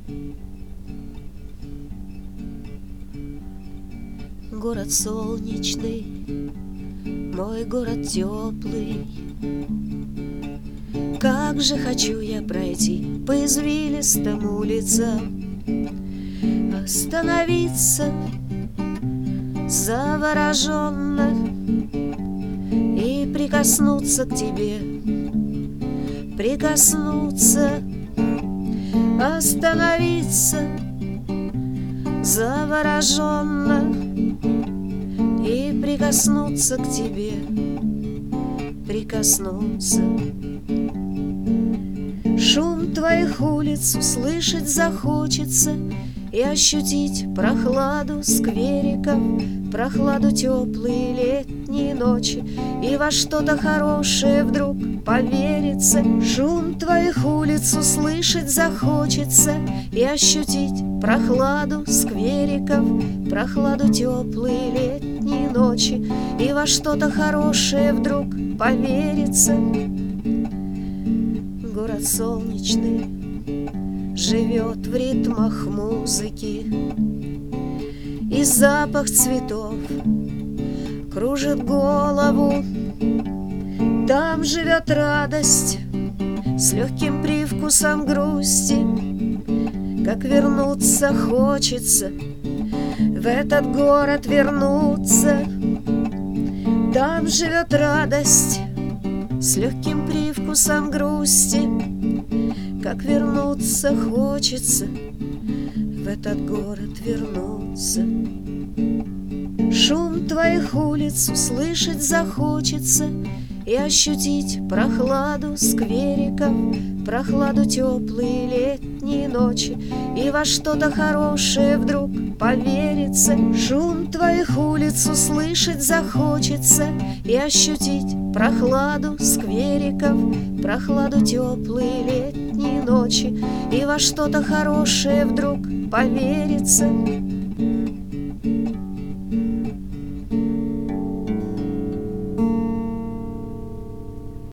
Город солнечный, мой город теплый. Как же хочу я пройти по извилистым улицам, остановиться завороженно и прикоснуться к тебе, прикоснуться, остановиться завороженно и прикоснуться к тебе, прикоснуться. Шум твоих улиц услышать захочется и ощутить прохладу сквериков, прохладу теплой летней ночи, и во что-то хорошее вдруг поверится. Шум твоих улиц услышать захочется и ощутить прохладу сквериков, прохладу теплой летней ночи, и во что-то хорошее вдруг поверится. Город солнечный живет в ритмах музыки, и запах цветов кружит голову. Там живет радость с легким привкусом грусти. Как вернуться хочется, в этот город вернуться. Там живет радость с легким привкусом грусти. Как вернуться хочется, в этот город вернуться. Шум твоих улиц услышать захочется и ощутить прохладу сквериков, прохладу теплой летней ночи, и во что-то хорошее вдруг поверится. Шум твоих улиц услышать захочется и ощутить прохладу сквериков, прохладу теплой летней ночи, и во что-то хорошее вдруг поверится.